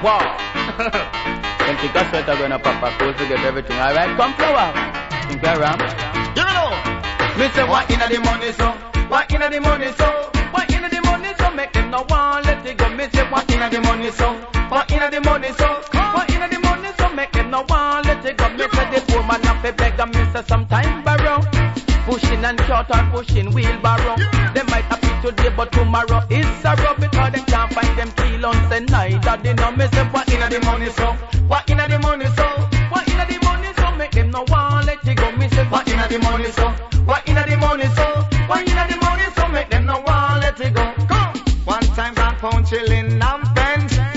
Wow. Them think a sweater gonna pop a cool to get everything. Alright, come flower. Think you're ram. You know. Me say what inna the money so? What inna the money so? What inna the money so? Make them no want let it go. Me say what inna the money so? What inna the money so? What inna the money so? Make them no want let it go. Me say the poor man have to beg and me say sometime borrow. Pushing and short and pushing wheelbarrow. They might happy today but tomorrow is sorrow because they can't find them kilos and neither they know. Me say what inna the money so? What inna the money so? What inna the money so? Make them no want let it go. Me say what inna the money so?